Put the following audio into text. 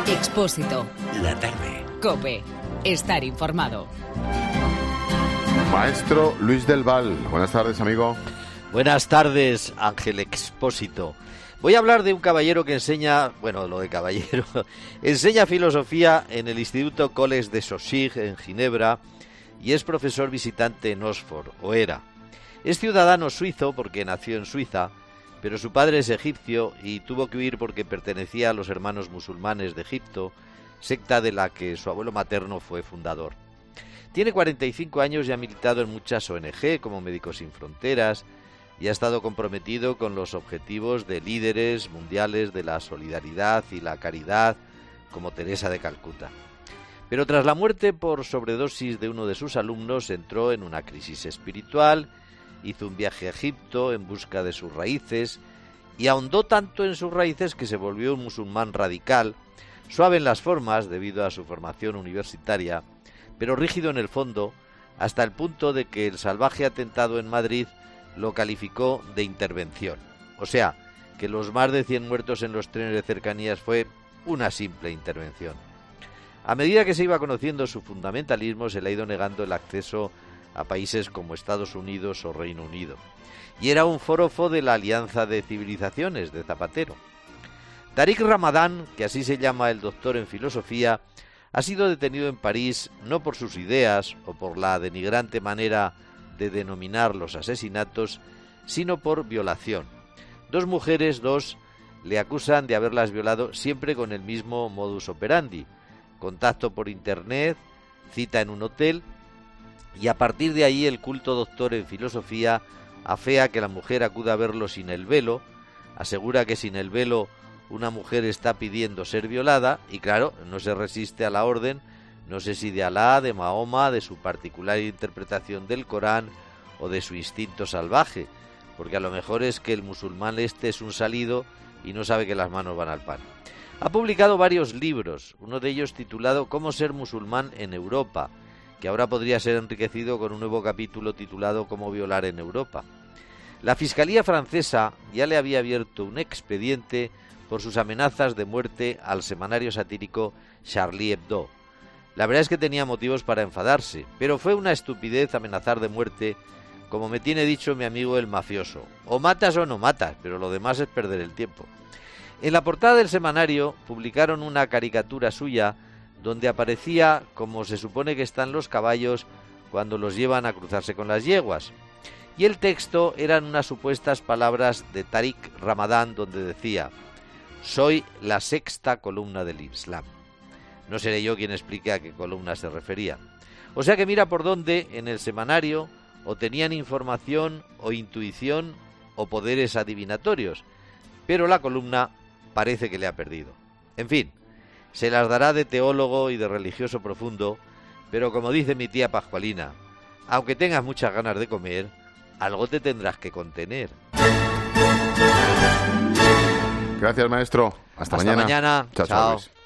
Expósito. La tarde. COPE. Estar informado. Maestro Luis del Val. Buenas tardes, amigo. Buenas tardes, Ángel Expósito. Voy a hablar de un caballero que enseña, bueno, lo de caballero, enseña filosofía en el Instituto College de Saussure en Ginebra y es profesor visitante en Oxford, o era. Es ciudadano suizo porque nació en Suiza, pero su padre es egipcio y tuvo que huir porque pertenecía a los hermanos musulmanes de Egipto, secta de la que su abuelo materno fue fundador. Tiene 45 años y ha militado en muchas ONG como Médicos Sin Fronteras y ha estado comprometido con los objetivos de líderes mundiales de la solidaridad y la caridad como Teresa de Calcuta. Pero tras la muerte por sobredosis de uno de sus alumnos entró en una crisis espiritual, hizo un viaje a Egipto en busca de sus raíces y ahondó tanto en sus raíces que se volvió un musulmán radical, suave en las formas debido a su formación universitaria, pero rígido en el fondo, hasta el punto de que el salvaje atentado en Madrid lo calificó de intervención. O sea, que los más de 100 muertos en los trenes de cercanías fue una simple intervención. A medida que se iba conociendo su fundamentalismo, se le ha ido negando el acceso a países como Estados Unidos o Reino Unido. Y era un forofo de la Alianza de Civilizaciones de Zapatero. Tariq Ramadan, que así se llama el doctor en filosofía, ha sido detenido en París no por sus ideas o por la denigrante manera de denominar los asesinatos, sino por violación. Dos mujeres, le acusan de haberlas violado siempre con el mismo modus operandi: contacto por internet, cita en un hotel, y a partir de ahí el culto doctor en filosofía afea que la mujer acuda a verlo sin el velo, asegura que sin el velo una mujer está pidiendo ser violada y claro, no se resiste a la orden, no sé si de Alá, de Mahoma, de su particular interpretación del Corán o de su instinto salvaje, porque a lo mejor es que el musulmán este es un salido y no sabe que las manos van al pan. Ha publicado varios libros, uno de ellos titulado Cómo ser musulmán en Europa, que ahora podría ser enriquecido con un nuevo capítulo titulado Cómo violar en Europa. La Fiscalía francesa ya le había abierto un expediente por sus amenazas de muerte al semanario satírico Charlie Hebdo. La verdad es que tenía motivos para enfadarse, pero fue una estupidez amenazar de muerte, como me tiene dicho mi amigo el mafioso. O matas o no matas, pero lo demás es perder el tiempo. En la portada del semanario publicaron una caricatura suya donde aparecía como se supone que están los caballos cuando los llevan a cruzarse con las yeguas. Y el texto eran unas supuestas palabras de Tariq Ramadan donde decía: soy la sexta columna del Islam. No seré yo quien explique a qué columna se refería. O sea que mira por dónde en el semanario o tenían información o intuición o poderes adivinatorios, pero la columna parece que le ha perdido. En fin, se las dará de teólogo y de religioso profundo, pero como dice mi tía Pascualina, aunque tengas muchas ganas de comer, algo te tendrás que contener. Gracias, maestro. Hasta mañana. Chao. Luis.